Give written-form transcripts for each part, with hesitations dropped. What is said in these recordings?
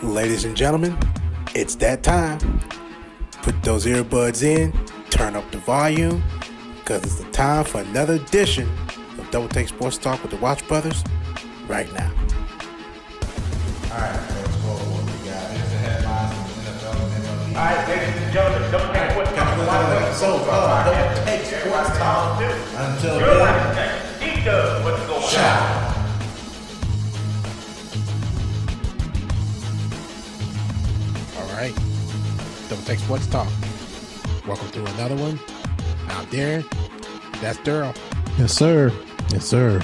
Ladies and gentlemen, it's that time. Put those earbuds in, turn up the volume, because it's the time for another edition of Double Take Sports Talk with the Watch Brothers right now. All right, so let's go over what we got. Here's the headlines from the NFL and MLB. All right, ladies and gentlemen, Double Take Sports Talk with the Watch Brothers. Double Take Sports Talk. Until then, he does what's going on. ciao. All right, Double Take Sports Talk. Welcome to another one. Out there, that's Daryl. Yes, sir. Yes, sir.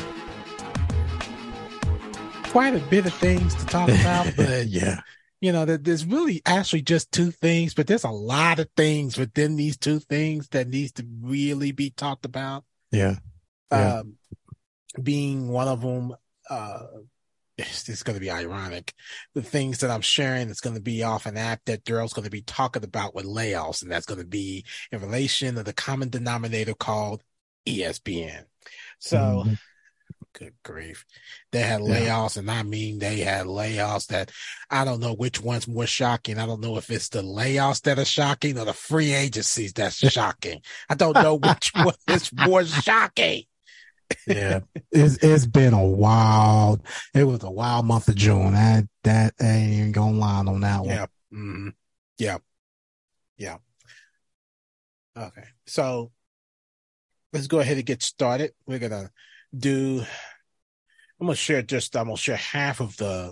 Quite a bit of things to talk about, but Yeah. you know, there's really actually just two things, but there's a lot of things within these two things that needs to really be talked about. Yeah. Yeah. Being one of them, it's going to be ironic. The things that I'm sharing is going to be off an app that Daryl's going to be talking about with layoffs, and that's going to be in relation to the common denominator called ESPN. So, good grief. They had layoffs, and I mean they had layoffs that I don't know which one's more shocking. I don't know if it's the layoffs that are shocking or the free agencies that's shocking. I don't know which one is more shocking. Yeah. It's been a wild, it was a wild month of June. That ain't even gonna lie on that one. Yeah. Mm-hmm. Yeah. Yeah. Okay. So let's go ahead and get started. We're going to I'm going to share half of the,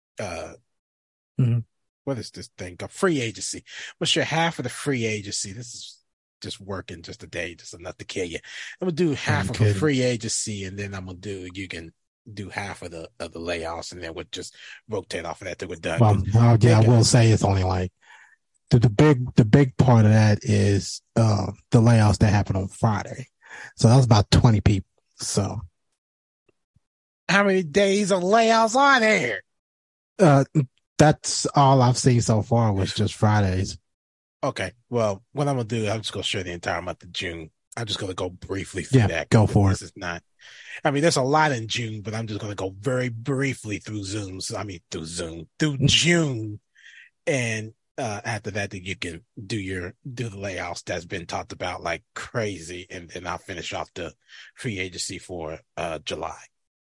what is this thing? A free agency. I'm going to share half of the free agency. This is just working just a day, just enough to kill you. I'm going to do half of the free agency, and then you can do half of the layoffs, and then we'll just rotate off of that till we're done. Well, I will say it's only like the big part of that is the layoffs that happened on Friday. So that was about 20 people. So how many days of layoffs are there? That's all I've seen so far was just Fridays. Okay. Well, what I'm going to do, I'm just going to share the entire month of June. I'm just going to go briefly through that. Go for it. This is not, I mean, there's a lot in June, but I'm just going to go very briefly through through June. And, after that, you can do the layoffs that's been talked about like crazy. And then I'll finish off the free agency for, July.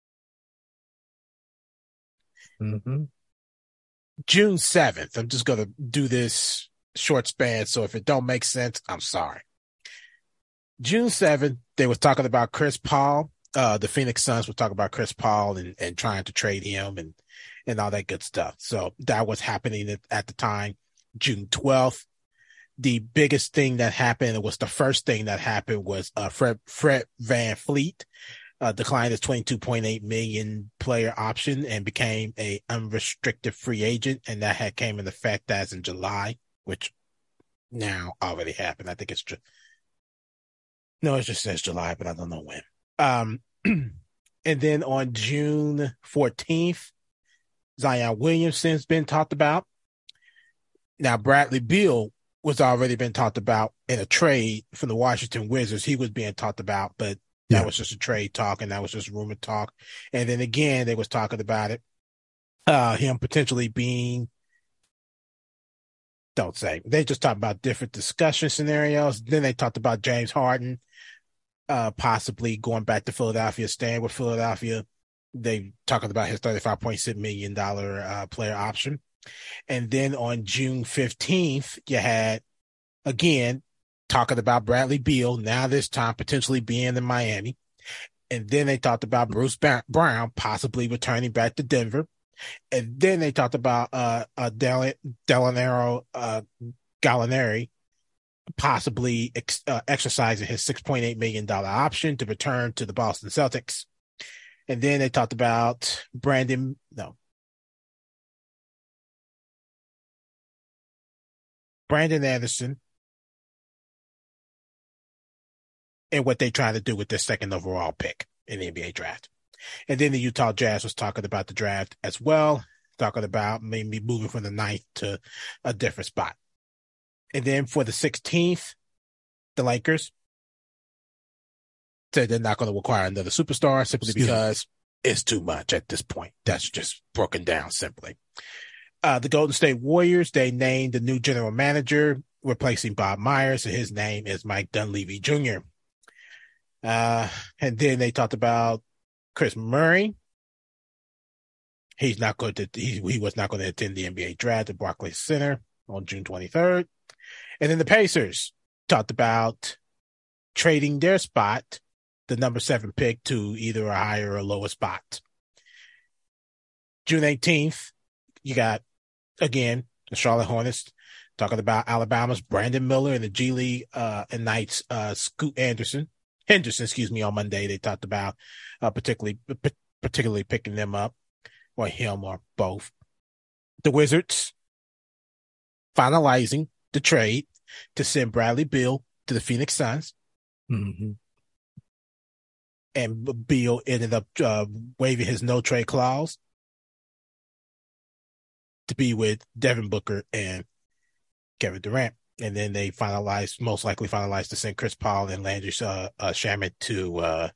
Mm-hmm. June 7th. I'm just going to do this short span. So if it don't make sense, I'm sorry. June 7th, they were talking about Chris Paul. The Phoenix Suns were talking about Chris Paul and trying to trade him and all that good stuff. So that was happening at the time. June 12th, the biggest thing that happened, it was the first thing that happened was Fred VanVleet declined his $22.8 million player option and became a unrestricted free agent. And that came in effect as in July, which now already happened. I think it just says July, but I don't know when. And then on June 14th, Zion Williamson's been talked about. Now, Bradley Beal was already been talked about in a trade from the Washington Wizards. He was being talked about, but that was just a trade talk, and that was just rumor talk. And then again, they was talking about it, him potentially being, don't say. They just talked about different discussion scenarios. Then they talked about James Harden possibly going back to Philadelphia, staying with Philadelphia. They talking about his $35.6 million player option. And then on June 15th, you had, again, talking about Bradley Beal, now this time potentially being in Miami. And then they talked about Bruce Brown possibly returning back to Denver. And then they talked about Gallinari possibly exercising his $6.8 million option to return to the Boston Celtics. And then they talked about Brandon Anderson and what they try to do with their second overall pick in the NBA draft. And then the Utah Jazz was talking about the draft as well, talking about maybe moving from the 9th to a different spot. And then for the 16th, the Lakers said they're not going to require another superstar simply because it's too much at this point. That's just broken down simply. The Golden State Warriors, they named the new general manager, replacing Bob Myers, and his name is Mike Dunleavy Jr. And then they talked about Chris Murray. He was not going to attend the NBA draft at Barclays Center on June 23rd. And then the Pacers talked about trading their spot, the number 7 pick, to either a higher or lower spot. June 18th, you got, again, the Charlotte Hornets talking about Alabama's Brandon Miller and the G League and Knights Scoot Henderson, on Monday. They talked about particularly picking them up, or him, or both. The Wizards finalizing the trade to send Bradley Beal to the Phoenix Suns. Mm-hmm. And Beal ended up waiving his no-trade clause to be with Devin Booker and Kevin Durant. And then they most likely finalized to send Chris Paul and Landry Shamet to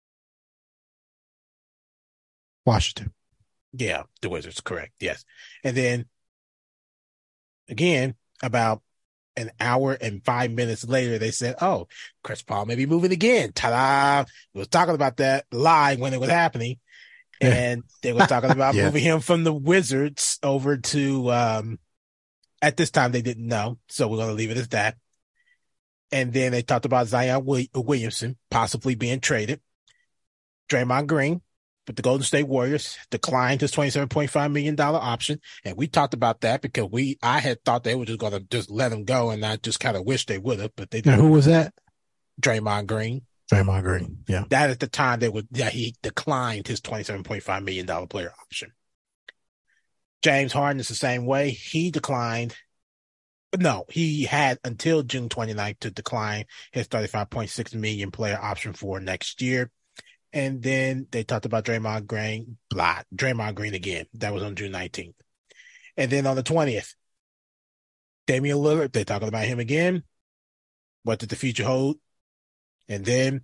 Washington. Yeah, the Wizards, correct. Yes. And then again, about an hour and 5 minutes later, they said, "Oh, Chris Paul may be moving again." Ta-da! We was talking about that live when it was happening. And they were talking about moving him from the Wizards over to, at this time, they didn't know. So we're going to leave it as that. And then they talked about Zion Williamson possibly being traded. Draymond Green, but the Golden State Warriors declined his $27.5 million option. And we talked about that because I had thought they were just going to just let him go, and I just kind of wish they would have, but they didn't. Now, who was that? Draymond Green. Draymond Green, yeah. That at the time he declined his $27.5 million player option. James Harden is the same way. He declined. No, he had until June 29th to decline his $35.6 million player option for next year. And then they talked about Draymond Green again. That was on June 19th. And then on the 20th, Damian Lillard, they talking about him again. What did the future hold? And then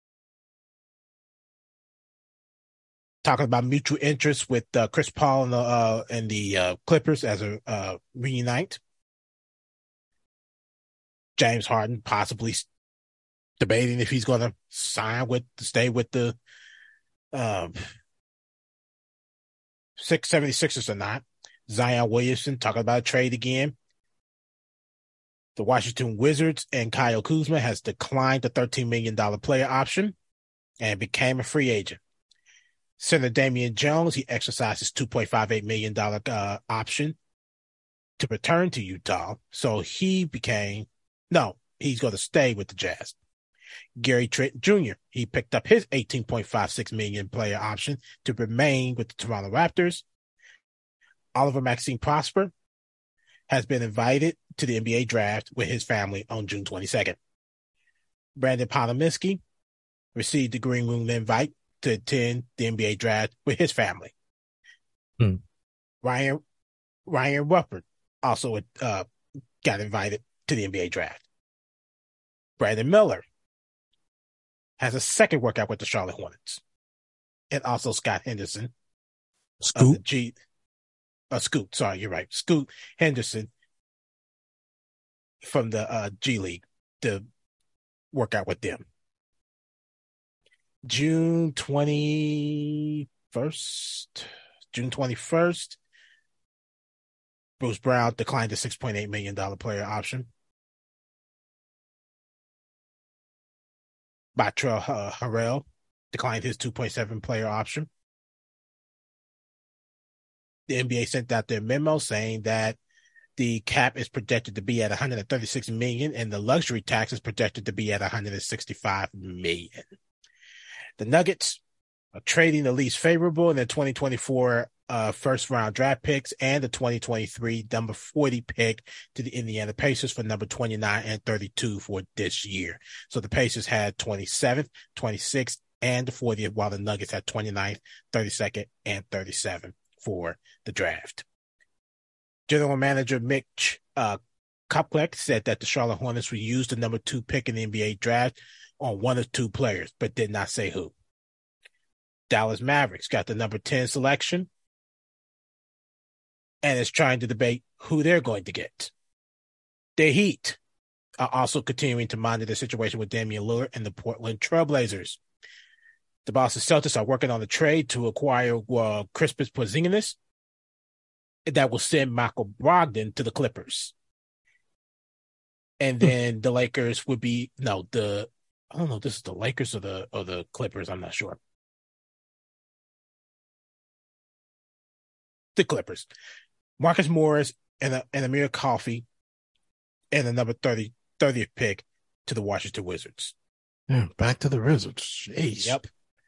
talking about mutual interest with Chris Paul and the Clippers as a reunite. James Harden possibly debating if he's going to stay with the 76ers or not. Zion Williamson talking about a trade again. The Washington Wizards and Kyle Kuzma has declined the $13 million player option and became a free agent. Center Damian Jones, he exercised his $2.58 million option to return to Utah. So he's going to stay with the Jazz. Gary Trent Jr., he picked up his $18.56 million player option to remain with the Toronto Raptors. Oliver Maxine Prosper has been invited to the NBA draft with his family on June 22nd. Brandon Podomski received the Green Room invite to attend the NBA draft with his family. Ryan Ruppert also got invited to the NBA draft. Brandon Miller has a second workout with the Charlotte Hornets. And also Scott Henderson. Scoot, you're right. Scoot Henderson from the G League to work out with them. June 21st, Bruce Brown declined the $6.8 million player option. Batrell Harrell declined his $2.7 player option. The NBA sent out their memo saying that the cap is projected to be at $136 million and the luxury tax is projected to be at $165 million. The Nuggets are trading the least favorable in the 2024 first round draft picks and the 2023 number 40 pick to the Indiana Pacers for number 29 and 32 for this year. So the Pacers had 27th, 26th, and the 40th, while the Nuggets had 29th, 32nd, and 37th for the draft. General Manager Mitch Kupchak said that the Charlotte Hornets would use the number 2 pick in the NBA draft on one of two players, but did not say who. Dallas Mavericks got the number 10 selection and is trying to debate who they're going to get. The Heat are also continuing to monitor the situation with Damian Lillard and the Portland Trailblazers. The Boston Celtics are working on a trade to acquire Kristaps Porzingis that will send Michael Brogdon to the Clippers. And then the Lakers would be I don't know, this is the Lakers or the Clippers, I'm not sure. The Clippers. Marcus Morris and Amir Coffey and the number 30th pick to the Washington Wizards. Yeah, back to the Wizards. Jeez. Yep.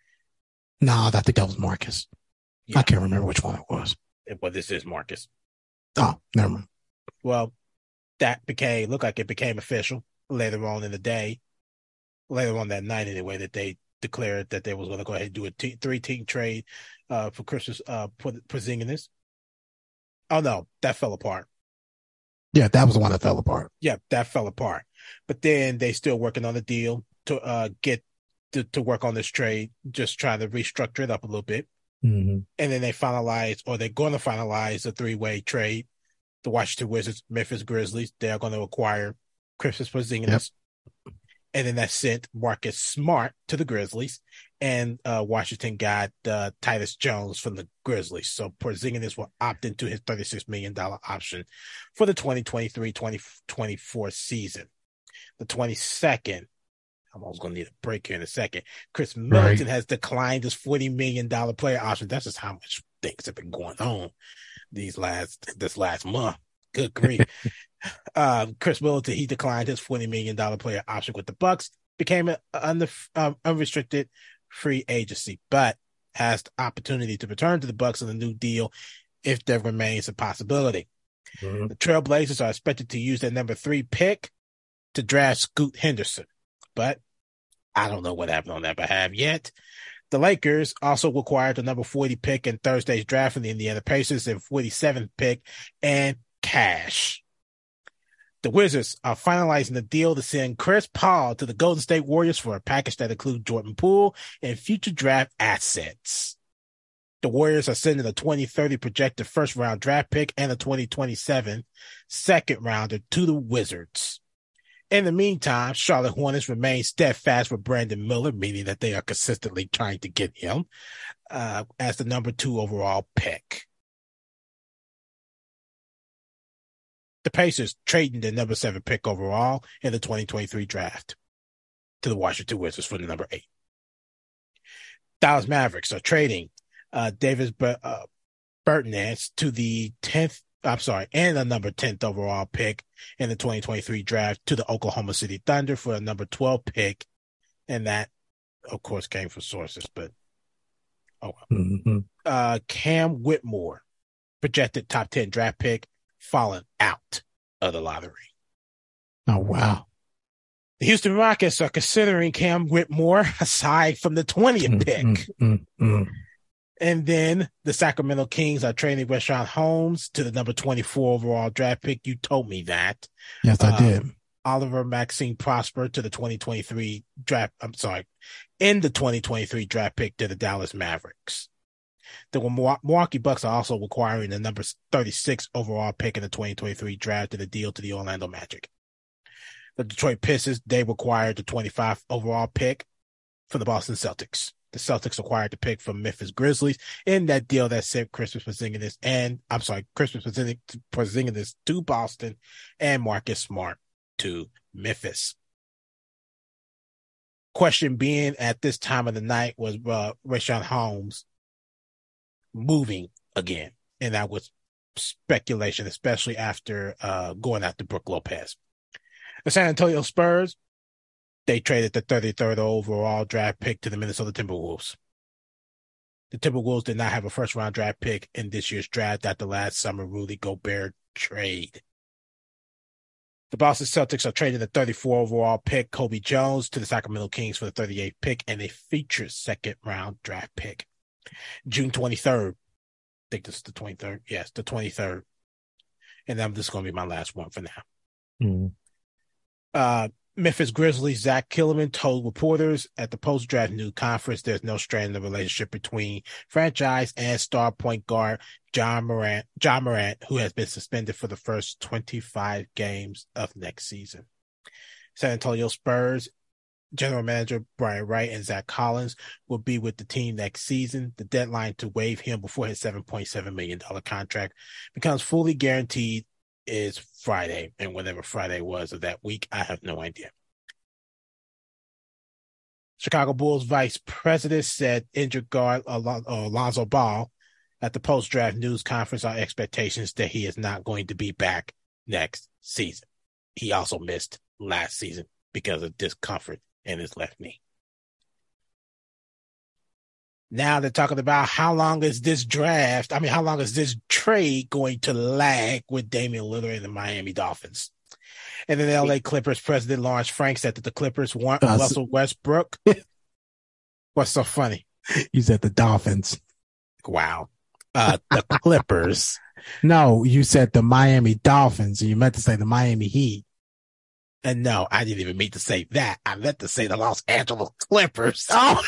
No, I think that was Marcus. Yeah. I can't remember which one it was. Well, this is Marcus. Oh, never mind. Well, that looked like it became official later on in the day, later on that night anyway, that they declared that they was going to go ahead and do a 3-team trade for Christmas Porzingis. Oh no, that fell apart. Yeah, that was the one that fell apart. Yeah, that fell apart. But then they still working on the deal to get to work on this trade, just trying to restructure it up a little bit. Mm-hmm. And then they're going to finalize a 3-way trade. The Washington Wizards, Memphis Grizzlies, they are going to acquire Kristaps Porzingis. Yep. And then that sent Marcus Smart to the Grizzlies, and Washington got Tyus Jones from the Grizzlies. So Porzingis will opt into his $36 million option for the 2023-2024 season. The 22nd, I'm almost going to need a break here in a second. Chris Middleton has declined his $40 million player option. That's just how much things have been going on this last month. Good grief. Chris Middleton, he declined his $40 million player option with the Bucks, became an unrestricted free agency, but has the opportunity to return to the Bucks in a new deal if there remains a possibility. Mm-hmm. The Trailblazers are expected to use their number 3 pick to draft Scoot Henderson, but I don't know what happened on that behalf yet. The Lakers also acquired the number 40 pick in Thursday's draft from the Indiana Pacers and 47th pick and cash. The Wizards are finalizing the deal to send Chris Paul to the Golden State Warriors for a package that includes Jordan Poole and future draft assets. The Warriors are sending a 2030 projected first-round draft pick and a 2027 second-rounder to the Wizards. In the meantime, Charlotte Hornets remain steadfast with Brandon Miller, meaning that they are consistently trying to get him as the number 2 overall pick. The Pacers trading the number 7 pick overall in the 2023 draft to the Washington Wizards for the number 8. Dallas Mavericks are trading Davis Bertans to the 10th, and the number 10th overall pick in the 2023 draft to the Oklahoma City Thunder for a number 12 pick. And that, of course, came from sources, but Cam Whitmore, projected top 10 draft pick, fallen out of the lottery. Oh, wow. The Houston Rockets are considering Cam Whitmore aside from the 20th pick. And then the Sacramento Kings are trading Richaun Holmes to the number 24 overall draft pick. You told me that. Yes, I did. Oliver Maxine Prosper to the 2023 draft. In the 2023 draft pick to the Dallas Mavericks. The Milwaukee Bucks are also acquiring the number 36 overall pick in the 2023 draft to the deal to the Orlando Magic. The Detroit Pistons, they acquired the 25 overall pick for the Boston Celtics. The Celtics acquired the pick from Memphis Grizzlies in that deal that sent Kristaps Porzingis to Boston and Marcus Smart to Memphis. Question being at this time of the night was Richaun Holmes moving again, and that was speculation, especially after going after Brook Lopez. The San Antonio Spurs, they traded the 33rd overall draft pick to the Minnesota Timberwolves. The Timberwolves did not have a first-round draft pick in this year's draft after last summer Rudy Gobert trade. The Boston Celtics are trading the 34 overall pick, Kobe Jones, to the Sacramento Kings for the 38th pick and a featured second-round draft pick. June 23rd. I think this is the 23rd. Yes, the 23rd. And I'm just going to be my last one for now. Mm-hmm. Memphis Grizzlies Zach Killerman told reporters at the post-draft news conference there's no strain in the relationship between franchise and star point guard John Morant, who has been suspended for the first 25 games of next season. San Antonio Spurs general manager Brian Wright and Zach Collins will be with the team next season. The deadline to waive him before his $7.7 million contract becomes fully guaranteed is Friday, and whatever Friday was of that week, I have no idea. Chicago Bulls vice president said injured guard Alonzo Ball at the post-draft news conference on expectations that he is not going to be back next season. He also missed last season because of discomfort in his left knee. Now they're talking about how long is this trade going to lag with Damian Lillard and the Miami Dolphins? And then the LA Clippers president Lawrence Frank said that the Clippers want Russell Westbrook. What's so funny? You said the Dolphins. Wow. The Clippers. No, you said the Miami Dolphins. You meant to say the Miami Heat. And no, I didn't even mean to say that. I meant to say the Los Angeles Clippers. Oh.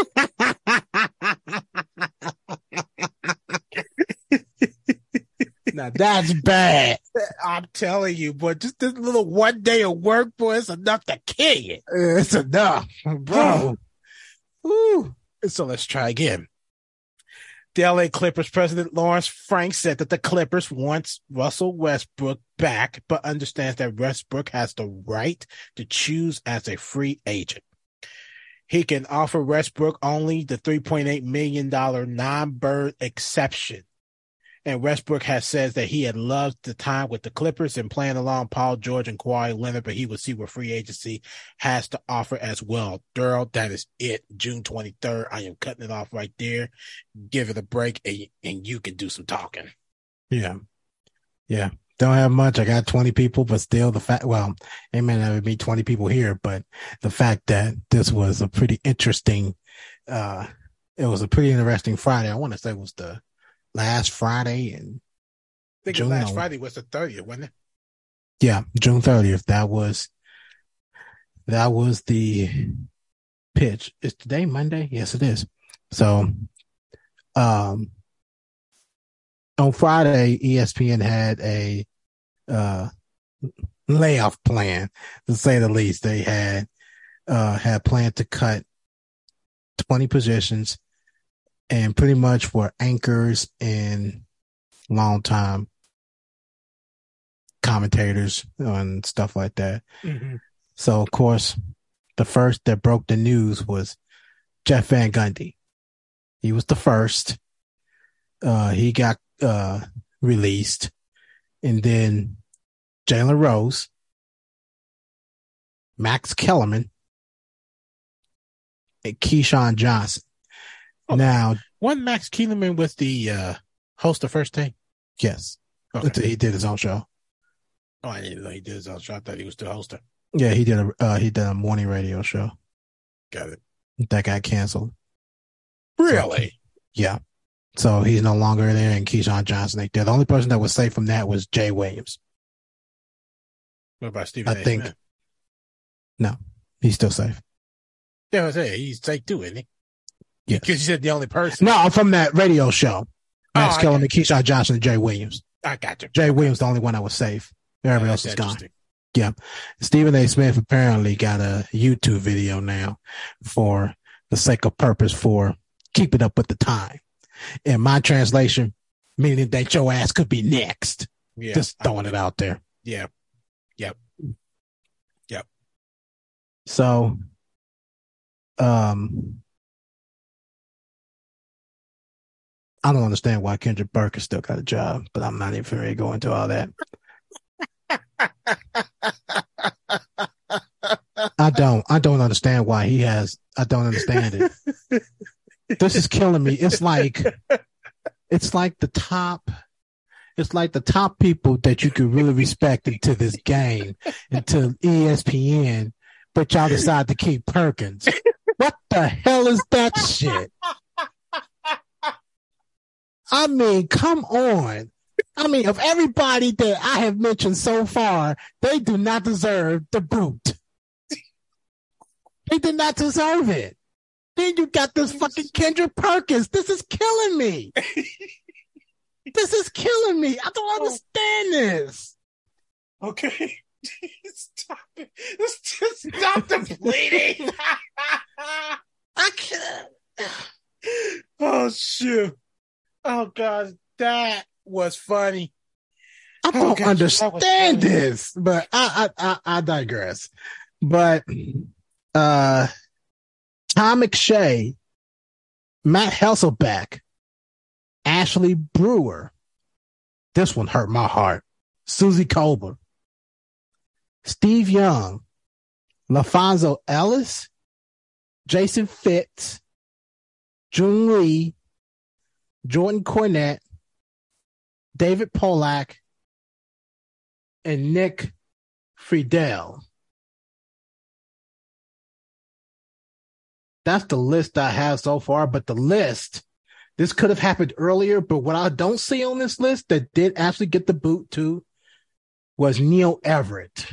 Now that's bad. I'm telling you, boy, just this little 1 day of work, boy, it's enough to kill you. It's enough, bro. Woo. So let's try again. The LA Clippers president Lawrence Frank said that the Clippers wants Russell Westbrook back, but understands that Westbrook has the right to choose as a free agent. He can offer Westbrook only the $3.8 million non-bird exception. And Westbrook has said that he had loved the time with the Clippers and playing along Paul George and Kawhi Leonard, but he will see what free agency has to offer as well. Daryl, that is it. June 23rd. I am cutting it off right there. Give it a break and you can do some talking. Yeah. Yeah. Don't have much. I got 20 people, but still it may not be 20 people here, but the fact that this was a pretty interesting, it was a pretty interesting Friday. I want to say it was the last Friday in June. Last Friday was the 30th, wasn't it? Yeah, June 30th. That was the pitch. Is today Monday? Yes, it is. So, on Friday, ESPN had a layoff plan, to say the least. They had planned to cut 20 positions, and pretty much were anchors and longtime commentators and stuff like that. Mm-hmm. So, of course, the first that broke the news was Jeff Van Gundy. He was the first. He got released. And then Jalen Rose, Max Kellerman, and Keyshawn Johnson. Oh, now, wasn't Max Kellerman with the host of First Take? Yes. Okay. He did his own show. Oh, I didn't know he did his own show. I thought he was the hoster. Yeah, he did a morning radio show. Got it. That got canceled. Really? So, yeah. So he's no longer there, and Keyshawn Johnson. The only person that was safe from that was Jay Williams. What about Stephen A. Smith? No, he's still safe. Yeah, I was saying he's safe too, isn't he? Yeah, because you said the only person. No, from that radio show. Max Kellerman, Keyshawn Johnson, and Jay Williams. I got you. Jay Williams, the only one that was safe. Everybody else is gone. Yeah. Stephen A. Smith apparently got a YouTube video now for the sake of purpose for keeping up with the time. In my translation, meaning that your ass could be next. Yeah. Just throwing it out there. Yeah. Yep. So, I don't understand why Kendrick Burke has still got a job, but I'm not even ready to go into all that. I don't understand why he has. I don't understand it. This is killing me. It's like the top people that you could really respect into this game, into ESPN, but y'all decide to keep Perkins. What the hell is that shit? I mean, come on. I mean, of everybody that I have mentioned so far, they do not deserve the boot. did not deserve it. Then you got this fucking Kendrick Perkins. This is killing me. This is killing me. I don't understand this. Okay. Stop it. Just stop the bleeding. I can't. Oh, shoot. Oh, God. That was funny. I don't gosh, understand this, but I digress. But Tom McShay, Matt Hasselbeck, Ashley Brewer. This one hurt my heart. Susie Colbert, Steve Young, LaFonso Ellis, Jason Fitz, June Lee, Jordan Cornette, David Polak, and Nick Friedel. That's the list I have so far, but the list, this could have happened earlier, but what I don't see on this list that did actually get the boot to was Neil Everett.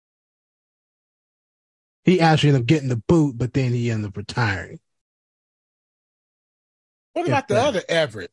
He actually ended up getting the boot, but then he ended up retiring. What about the other Everett?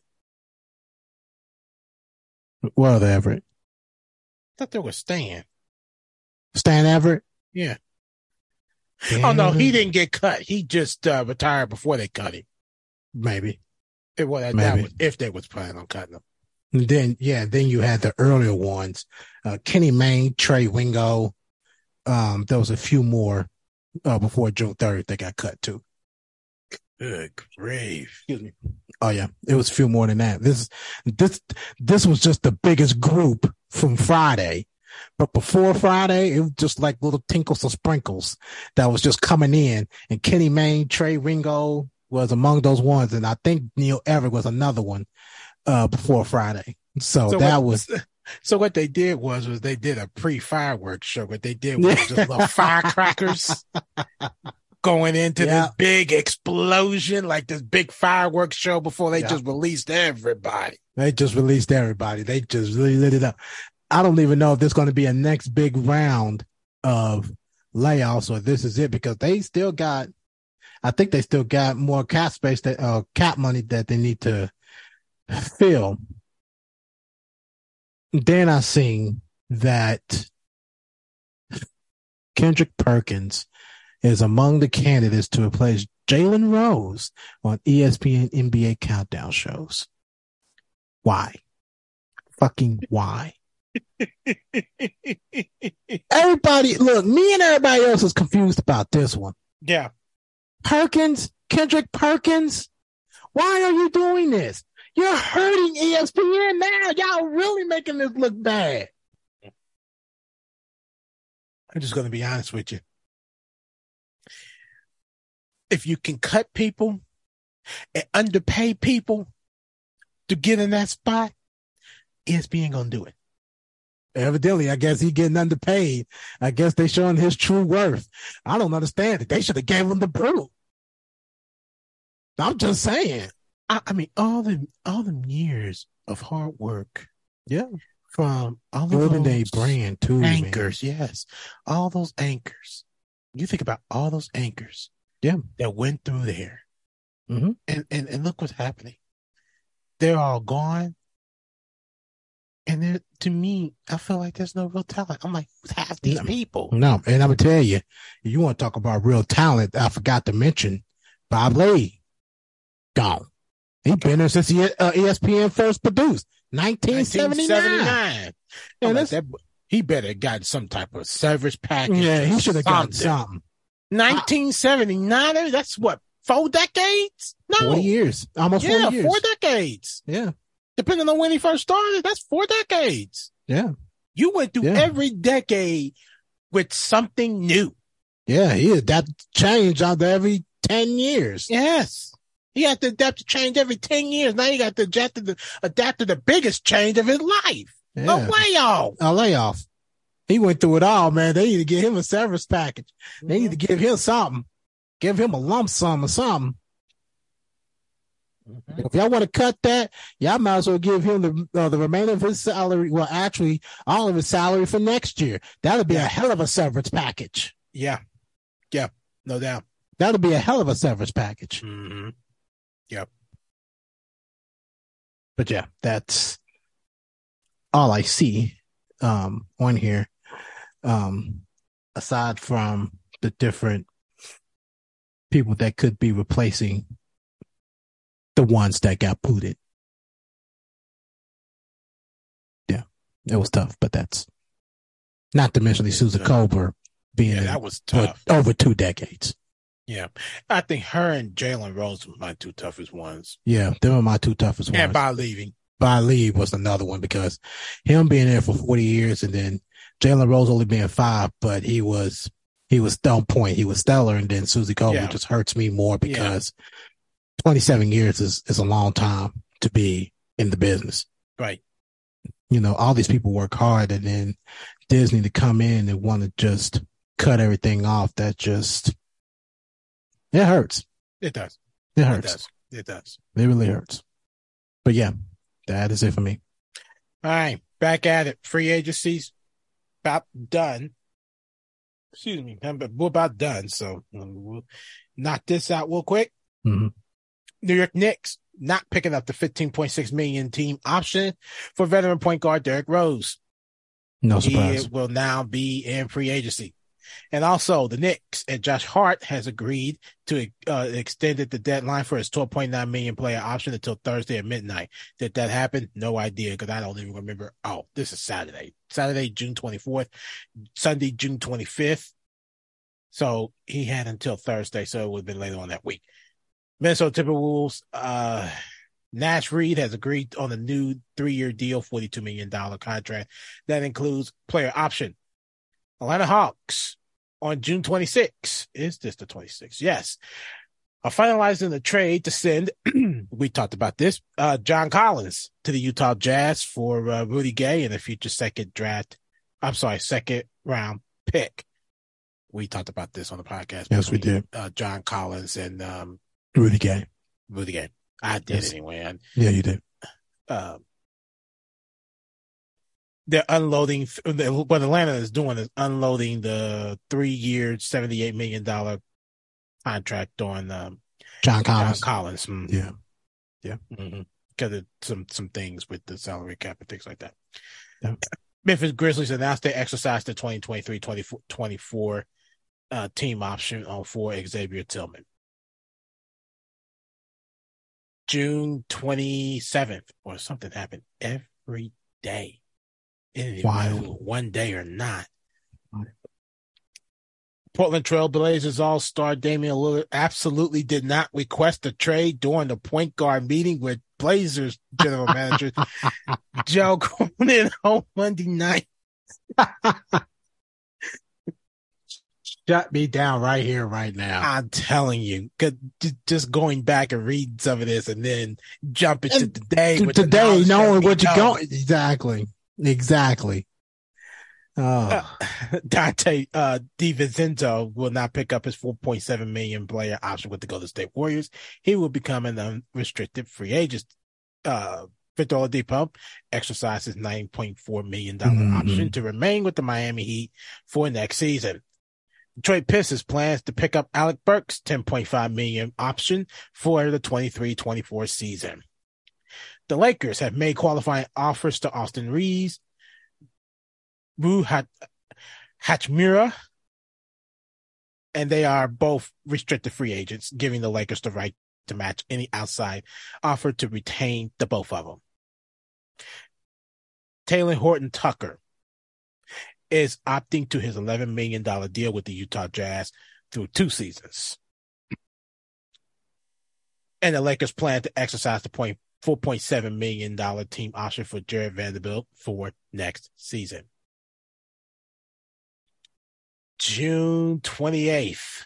What other Everett? I thought there was Stan. Stan Everett? Yeah. Oh, no, he didn't get cut. He just retired before they cut him. Maybe. That was if they was planning on cutting him. And then you had the earlier ones. Kenny Mayne, Trey Wingo. There was a few more before June 30th they got cut too. Good grief. Excuse me. Oh yeah, it was a few more than that. This was just the biggest group from Friday. But before Friday, it was just like little tinkles or sprinkles that was just coming in. And Kenny Mayne, Trey Wingo was among those ones. And I think Neil Everett was another one before Friday. So what they did was they did a pre-fireworks show. What they did was just little firecrackers going into this big explosion, like this big fireworks show before they just released everybody. They just released everybody. They just really lit it up. I don't even know if there's going to be a next big round of layoffs or this is it because they still got, I think they still got more cap space cap money that they need to fill. Then I seen that Kendrick Perkins is among the candidates to replace Jalen Rose on ESPN NBA countdown shows. Why? Fucking why? Everybody, look, me and everybody else is confused about this one. Yeah. Kendrick Perkins, why are you doing this? You're hurting ESPN now. Y'all really making this look bad. I'm just going to be honest with you. If you can cut people and underpay people to get in that spot, ESPN going to do it. Evidently, I guess he getting underpaid. I guess they showing his true worth. I don't understand it. They should have gave him the boot. I'm just saying. I mean, all the years of hard work. Yeah. From all building of a those brand too. Anchors, man. Yes. All those anchors. You think about all those anchors. Yeah. That went through there. Mm-hmm. And look what's happening. They're all gone. And to me, I feel like there's no real talent. I'm like, who's half these people? No, and I'm gonna tell you, you want to talk about real talent? I forgot to mention Bob Lee, gone. He's been there since ESPN first produced 1979. And like he better have gotten some type of service package. Yeah, he should have gotten something. 1979. That's what, 4 decades? No, 40 years, almost 40 years. 4 decades. Yeah. Depending on when he first started, that's 4 decades. Yeah. You went through every decade with something new. Yeah, he adapted to change after every 10 years. Yes. He had to adapt to change every 10 years. Now you got to adapt to the biggest change of his life. Yeah. A layoff. He went through it all, man. They need to give him a severance package. Mm-hmm. They need to give him something. Give him a lump sum or something. Mm-hmm. If y'all want to cut that, y'all might as well give him the remainder of his salary. Well, actually, all of his salary for next year. That'll be a hell of a severance package. Yeah. Yeah. No doubt. That'll be a hell of a severance package. Mm-hmm. Yep. But yeah, that's all I see on here. Aside from the different people that could be replacing the ones that got booted. Yeah, it was tough, but that's not to mention Sousa Kober being that was tough. for over 2 decades. Yeah. I think her and Jalen Rose were my 2 toughest ones. Yeah, they were my 2 toughest ones. And by leaving. By leave was another one because him being there for 40 years and then Jalen Rose only being 5, but he was on point. He was stellar. And then Sousa Kober just hurts me more because 27 years is a long time to be in the business. Right. You know, all these people work hard and then Disney to come in and want to just cut everything off. That just, it hurts. It does. It hurts. It does. It really hurts. But yeah, that is it for me. All right. Back at it. Free agency's about done. Excuse me. We're about done. So we'll knock this out real quick. Mm-hmm. New York Knicks not picking up the $15.6 million team option for veteran point guard Derrick Rose. No surprise. He will now be in free agency. And also the Knicks and Josh Hart has agreed to extended the deadline for his $12.9 million player option until Thursday at midnight. Did that happen? No idea because I don't even remember. Oh, this is Saturday, June 24th, Sunday, June 25th. So he had until Thursday. So it would have been later on that week. Minnesota Timberwolves, Nash Reed has agreed on a new 3-year deal, $42 million contract. That includes player option. Atlanta Hawks on June 26th. Is this the 26th? Yes. Are finalizing the trade to send, we talked about this, John Collins to the Utah Jazz for Rudy Gay and a future second round pick. We talked about this on the podcast. Yes, we did. John Collins and Rudy Gay. I did anyway. Yeah, you did. They're unloading. What Atlanta is doing is unloading the 3-year, $78 million contract on John Collins. John Collins. Yeah. Mm-hmm. Because of some things with the salary cap and things like that. Yeah. Memphis Grizzlies announced they exercised the 2023-2024 team option for Xavier Tillman. June 27th, or something happened every day. It didn't even matter if it was one day or not. Portland Trail Blazers All-Star Damian Lillard absolutely did not request a trade during the point guard meeting with Blazers general manager Joe Cronin on Monday night. Shut me down right here, right now. I'm telling you, just going back and reading some of this and then jumping to today. Today, knowing what you're going. Exactly. Oh. Dante DiVincenzo will not pick up his $4.7 million player option with the Golden State Warriors. He will become an unrestricted free agent. Victor Oladipo exercises $9.4 million option to remain with the Miami Heat for next season. Detroit Pistons plans to pick up Alec Burks' $10.5 million option for the 23-24 season. The Lakers have made qualifying offers to Austin Reeves, Rui Hachimura, and they are both restricted free agents, giving the Lakers the right to match any outside offer to retain the both of them. Taylor Horton Tucker is opting to his $11 million deal with the Utah Jazz through 2 seasons. And the Lakers plan to exercise the $4.7 million team option for Jared Vanderbilt for next season. June 28th,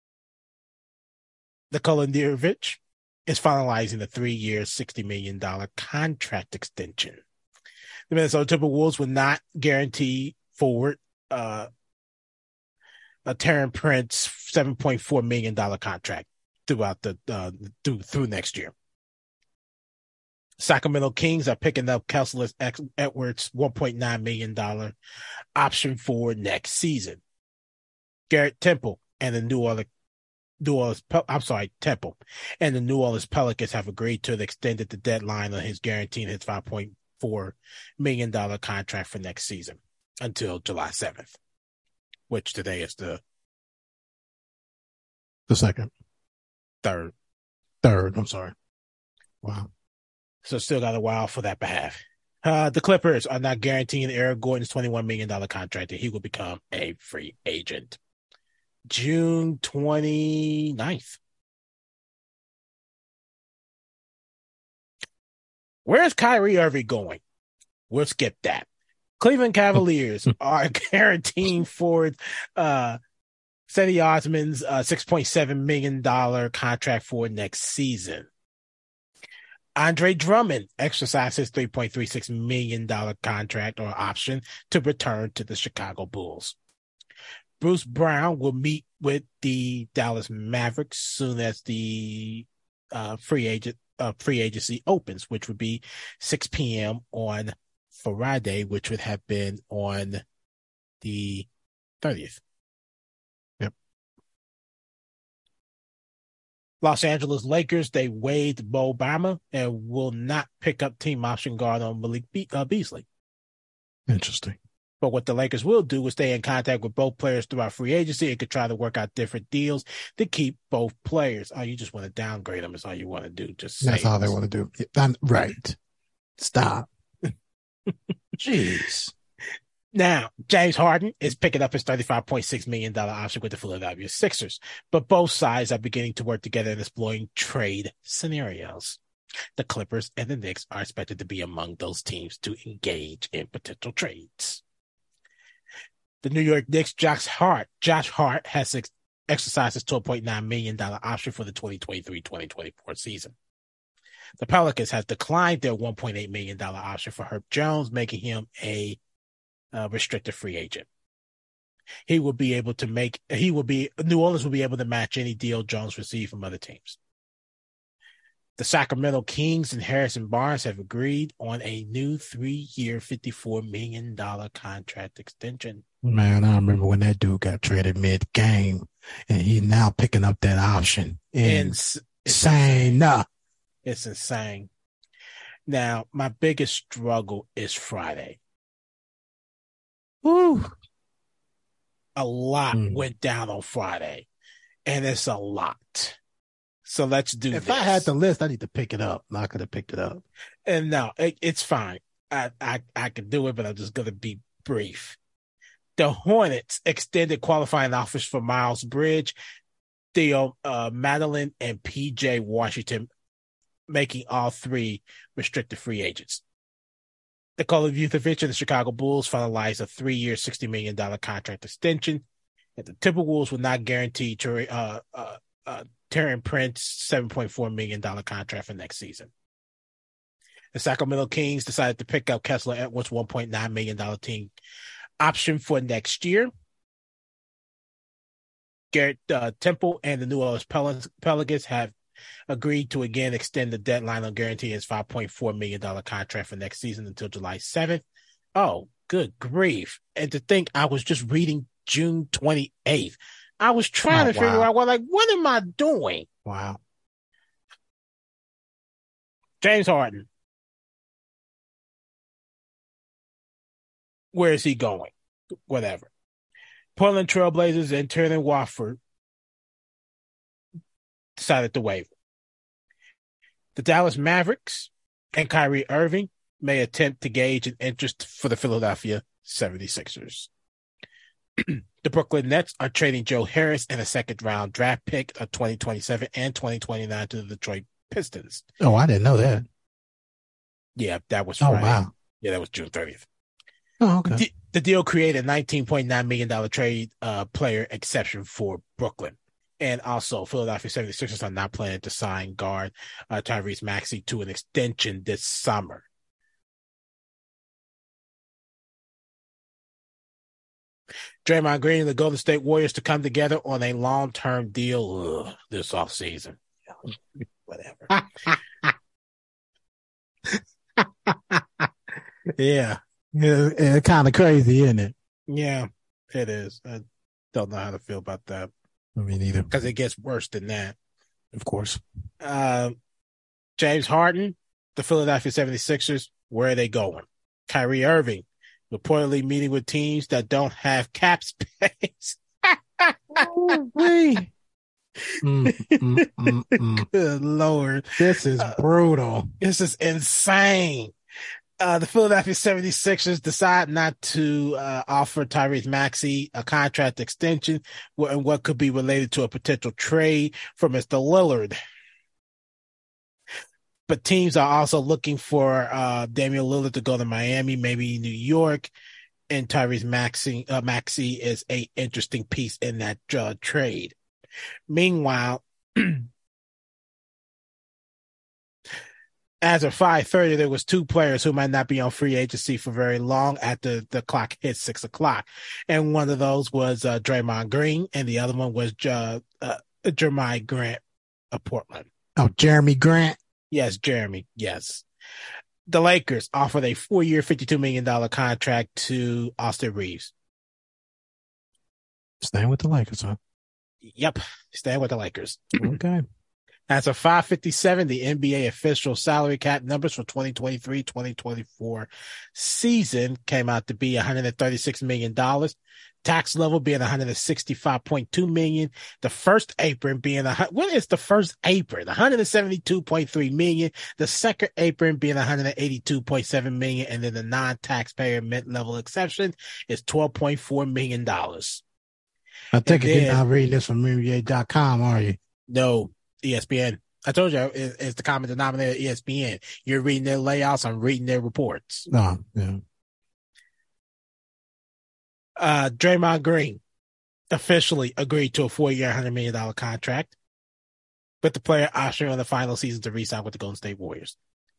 Nikola Mirotic is finalizing a 3-year, $60 million contract extension. The Minnesota Timberwolves will not guarantee forward a Terran Prince $7.4 million contract throughout through next year. Sacramento Kings are picking up Kessler Edwards' $1.9 million option for next season. Garrett Temple and the New Orleans Temple, and the New Orleans Pelicans have agreed to extend the deadline on his guaranteeing his $5.4 million contract for next season until July 7th, which today is the second. third. I'm sorry. Wow. So still got a while for that behalf. The Clippers are not guaranteeing Eric Gordon's $21 million contract, and he will become a free agent June 29th. Where's Kyrie Irving going? We'll skip that. Cleveland Cavaliers are guaranteeing forward Cedi Osman's $6.7 million contract for next season. Andre Drummond exercised his $3.36 million contract or option to return to the Chicago Bulls. Bruce Brown will meet with the Dallas Mavericks soon as the free agency opens, which would be 6 p.m. on Friday, which would have been on the 30th. Yep. Los Angeles Lakers, they waived Mo Bamba and will not pick up team option guard on Malik Beasley. Interesting. But what the Lakers will do is stay in contact with both players throughout free agency and could try to work out different deals to keep both players. Oh, you just want to downgrade them is all you want to do. That's all they want to do. Right. Stop. Jeez. Now, James Harden is picking up his $35.6 million option with the Philadelphia Sixers, but both sides are beginning to work together and exploring trade scenarios. The Clippers and the Knicks are expected to be among those teams to engage in potential trades. The New York Knicks' Josh Hart has exercised his $12.9 million option for the 2023-2024 season. The Pelicans have declined their $1.8 million option for Herb Jones, making him a restricted free agent. New Orleans will be able to match any deal Jones received from other teams. The Sacramento Kings and Harrison Barnes have agreed on a new 3-year, $54 million contract extension. Man, I remember when that dude got traded mid-game, and he's now picking up that option. Insane. It's insane. Now, my biggest struggle is Friday. Woo. A lot went down on Friday, and it's a lot. So let's do If this. I had the list, I need to pick it up. I could have picked it up. And no, it's fine. I can do it, but I'm just going to be brief. The Hornets extended qualifying offers for Miles Bridge, Theo Madeline, and PJ Washington, making all three restricted free agents. Nikola Vucevic and the Chicago Bulls finalized a 3-year, $60 million contract extension. And the Timberwolves will not guarantee Taurean Prince $7.4 million contract for next season. The Sacramento Kings decided to pick up Kessler Edwards' $1.9 million team option for next year. Garrett Temple and the New Orleans Pelicans have agreed to again extend the deadline on guaranteeing his $5.4 million contract for next season until July 7th. Oh, good grief. And to think I was just reading June 28th. I was trying to figure out, what am I doing? Wow. James Harden. Where is he going? Whatever. Portland Trailblazers and Turner Watford decided to waive. The Dallas Mavericks and Kyrie Irving may attempt to gauge an interest for the Philadelphia 76ers. The Brooklyn Nets are trading Joe Harris and a second-round draft pick of 2027 and 2029 to the Detroit Pistons. Oh, I didn't know that. Yeah, that was Friday. Oh, wow. Yeah, that was June 30th. Oh, okay. The deal created a $19.9 million trade player exception for Brooklyn. And also, Philadelphia 76ers are not planning to sign guard Tyrese Maxey to an extension this summer. Draymond Green and the Golden State Warriors to come together on a long-term deal this offseason. Whatever. Yeah. It's kind of crazy, isn't it? Yeah, it is. I don't know how to feel about that. I mean, either. because it gets worse than that. Of course. James Harden, the Philadelphia 76ers, where are they going? Kyrie Irving, reportedly meeting with teams that don't have cap space. Good Lord. This is brutal. This is insane. The Philadelphia 76ers decide not to offer Tyrese Maxey a contract extension and what could be related to a potential trade for Mr. Lillard. But teams are also looking for Damian Lillard to go to Miami, maybe New York, and Tyrese Maxey is a interesting piece in that trade. Meanwhile, as of 5:30, there was two players who might not be on free agency for very long after the clock hit 6 o'clock. And one of those was Draymond Green, and the other one was Jeremy Grant of Portland. Oh, Jeremy Grant? Yes, Jeremy, yes. The Lakers offered a 4-year, $52 million contract to Austin Reeves. Staying with the Lakers, huh? Yep, staying with the Lakers. Okay. As of 5:57, the NBA official salary cap numbers for 2023-2024 season came out to be $136 million. Tax level being $165.2 million. The first apron being what is the first apron? $172.3 million. The second apron being $182.7 million, and then the non-taxpayer mid-level exception is $12.4 million. I think you're not reading this from NBA.com, are you? No, ESPN. I told you it's the common denominator, ESPN. You're reading their layouts. I'm reading their reports. No, yeah. Draymond Green officially agreed to a 4-year, $100 million contract, with the player option on the final season to re-sign with the Golden State Warriors.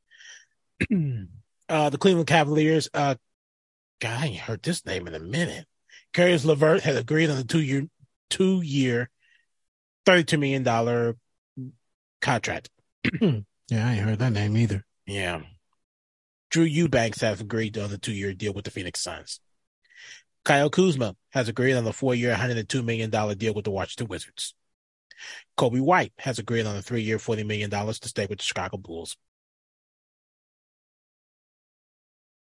The Cleveland Cavaliers, God, I ain't heard this name in a minute. Caris LeVert has agreed on a two-year, $32 million contract. Yeah, I ain't heard that name either. Yeah. Drew Eubanks has agreed on the 2-year deal with the Phoenix Suns. Kyle Kuzma has agreed on the 4-year, $102 million deal with the Washington Wizards. Kobe White has agreed on a 3-year, $40 million to stay with the Chicago Bulls.